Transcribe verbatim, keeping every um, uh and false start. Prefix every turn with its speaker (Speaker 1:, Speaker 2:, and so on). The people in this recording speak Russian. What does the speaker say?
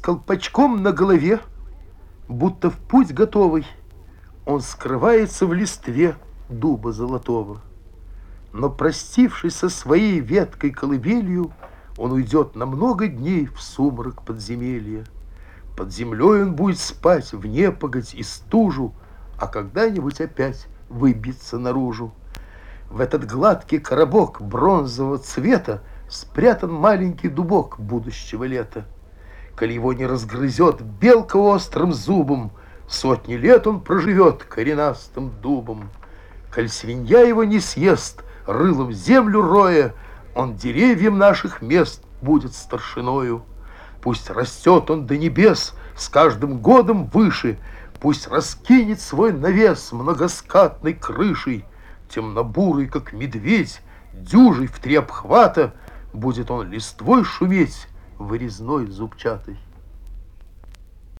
Speaker 1: колпачком на голове, будто в путь готовый, он скрывается в листве дуба золотого. Но, простившись со своей веткой колыбелью, он уйдет на много дней в сумрак подземелья. Под землей он будет спать в непогодь и стужу, а когда-нибудь опять выбиться наружу. В этот гладкий коробок бронзового цвета спрятан маленький дубок будущего лета. Коль его не разгрызет белка острым зубом, сотни лет он проживет коренастым дубом. Коль свинья его не съест, рылом землю роя, он деревьям наших мест будет старшиною. Пусть растет он до небес с каждым годом выше, пусть раскинет свой навес многоскатной крышей, темно-бурый, как медведь, дюжий в три обхвата, будет он листвой шуметь вырезной зубчатой.